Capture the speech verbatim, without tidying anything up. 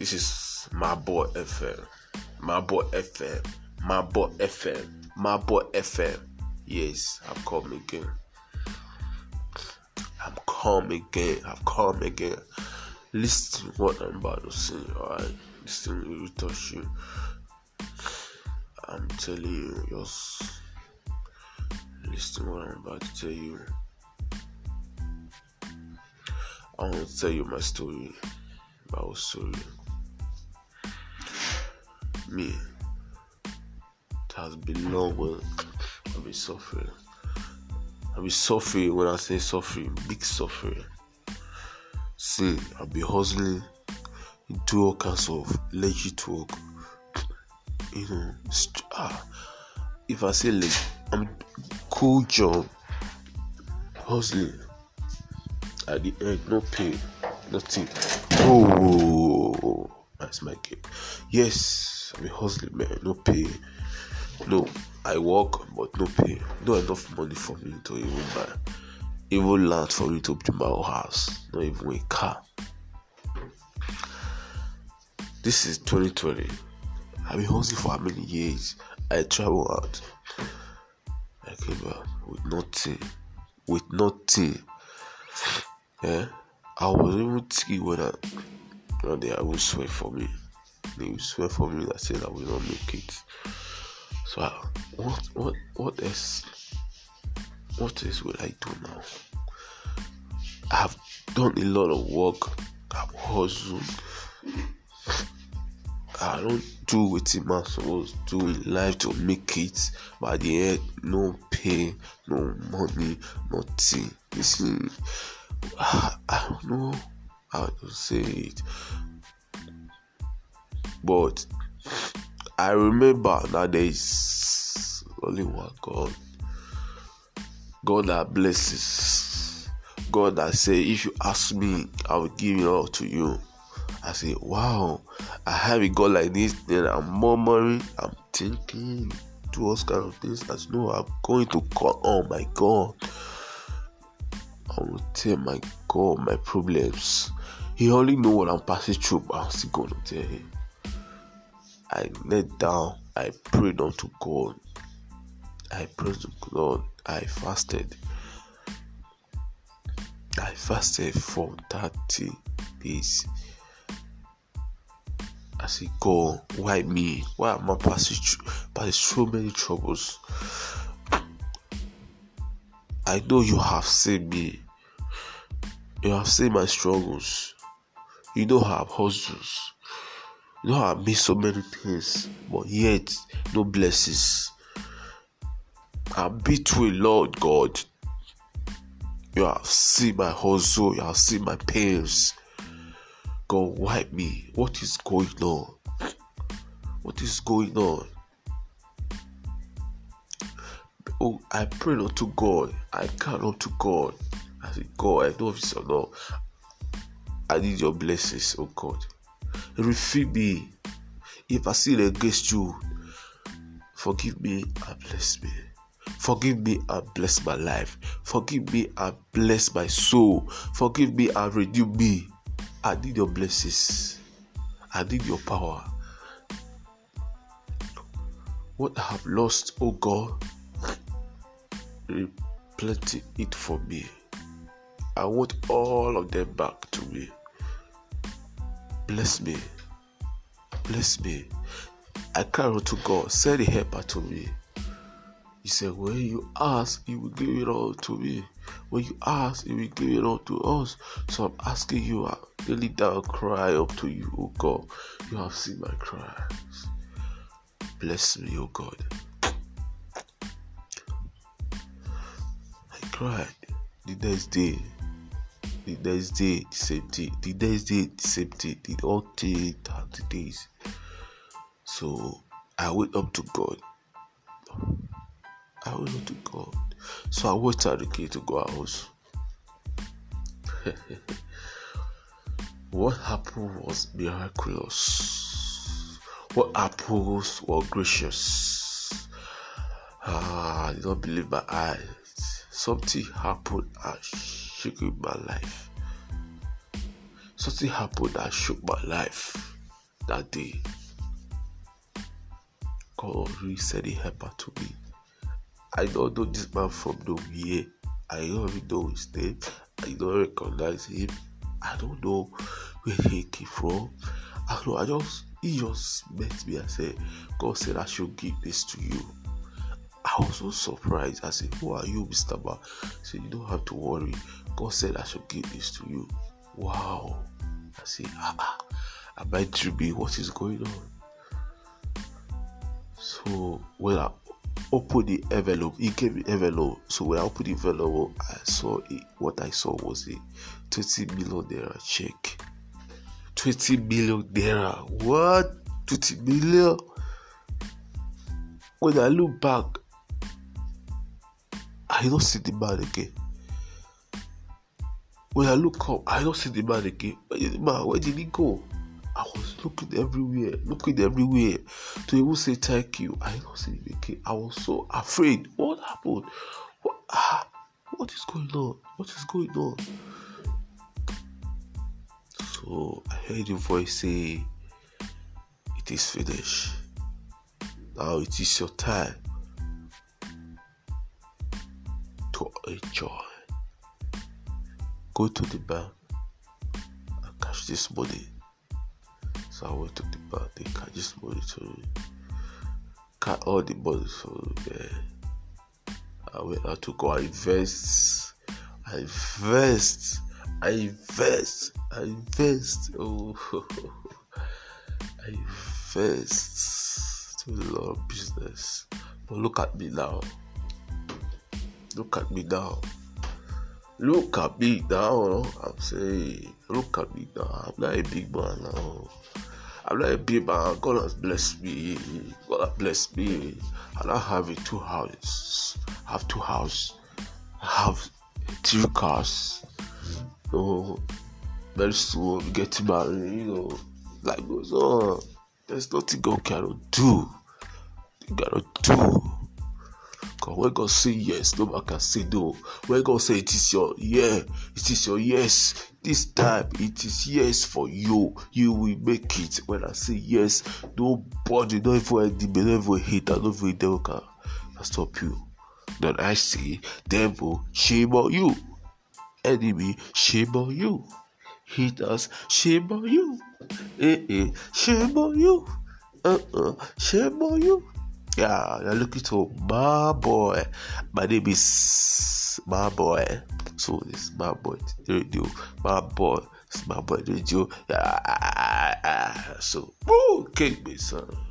This is my boy F M. My boy F M. My boy F M. My boy F M. Yes, I'm coming again. I'm coming again. I'm coming again. Listen to what I'm about to say, alright? Listen will touch you. I'm telling you, just listen to what I'm about to tell you. I want to tell you my story. My story. Me. It has been long when I've been suffering. I've been suffering. When I say suffering, big suffering. See, I've been hustling into all kinds of legit work. You know, st- ah, if I say like, I'm cool job, hustling. At the end, no pay, nothing. Oh, that's my game. Yes, I'm hustling, man. No pay. No, I work, but no pay. Not enough money for me to even buy, even land for me to build my own house. Not even a car. This is twenty twenty. I've been hustling for how many years? I travel out. I came back with nothing. With nothing. Yeah, I was even thinking when I one day I will swear for me. They will swear for me that said I will not make it. So I, what what what else what else will I do now? I've done a lot of work. I've hustled. I don't do what I'm supposed to do in life to make it, but at the end, no pay, no money, nothing. Listen, I, I don't know how to say it, but I remember that there is only one God. God that blesses. God that say, if you ask me, I will give it all to you. I say, wow, I have a God like this. Then I'm murmuring, I'm thinking, do all kind of things. As no, I'm going to call. Oh my God, I will tell my God my problems. He only know what I'm passing through, but I'm still going to tell him. I knelt down. I prayed unto God. I prayed to God. I fasted. I fasted for thirty days. I say, God, why me? Why am I passing through, passing so many troubles? I know you have seen me. You have seen my struggles. You know how I've hustled. You know how I've made so many things, but yet no blessings. I've been through a lot, God. You have seen my hustle. You have seen my pains. God, wipe me. What is going on? What is going on? Oh, I pray unto God. I cry unto God. I say, God, I know if it's or not. I need your blessings, oh God. Refill me. If I sin against you, forgive me and bless me. Forgive me and bless my life. Forgive me and bless my soul. Forgive me and renew me. I need your blessings. I need your power. What I have lost, oh God, replenish it for me. I want all of them back to me. Bless me. Bless me. I cry unto God. Send a helper to me. He said, when you ask, He will give it all to me. When you ask, He will give it all to us. So I'm asking you, I really down cry up to you, oh God. You have seen my cries. Bless me, oh God. I cried. The next day, the next day, the same thing. The next day, the same thing. The all day, thirty days. So I went up to God. I went up to God. So I went out again to go out. What happened was miraculous. What happened was gracious. Ah, I did not believe my eyes. Something happened and shook my life. Something happened that shook my life. that day. God really sent a helper to me. I don't know this man from nowhere. I don't even know his name. I don't recognize him. I don't know where he came from. I don't know. I just he just met me and said, God said I should give this to you. I was so surprised. I said, who are you, Mister Ma? He said, you don't have to worry. God said I should give this to you. Wow. I said, ah, ah. Am I dreaming? What is going on? So when I opened the envelope, he gave me envelope. So when I opened the envelope, I saw it. What I saw was a twenty million naira check. twenty million naira. What? twenty million? When I look back, I don't see the man again. When I look up, I don't see the man again. Where did the man? Where did he go? I was looking everywhere, looking everywhere to even say thank you. I don't see him again. I was so afraid. What happened? What, ah, what is going on? What is going on? So I heard a voice say, it is finished. Now it is your time to enjoy. Go to the bank and cash this money. So I went to the bank, they cash this money to me. Cash all the money for me. I went out to go and invest. I invest. I invest. I invest. Oh, I invest to a lot of business. But look at me now. Look at me now. Look at me now. I'm saying, look at me now. I'm not a big man now. I'm not a big man. God has blessed me. God has blessed me. And I have a two houses. I have two houses. I have three cars. You know, very soon we get married. You know, life goes on. There's nothing God cannot do. You cannot do. Because when God say yes, no man can say no. When God say it is your yeah, it is your yes. This time it is yes for you. You will make it. When I say yes, nobody, not even enemy, not even hater, not even devil can stop you. Then I say, devil, shame on you. Enemy, shame on you. Haters, shame on you. Eh eh, shame on you. Uh uh, shame on you. Yeah, you're looking to my boy. My name is my boy. So this my boy radio. My boy, it's my boy radio. Yeah, so okay, my son.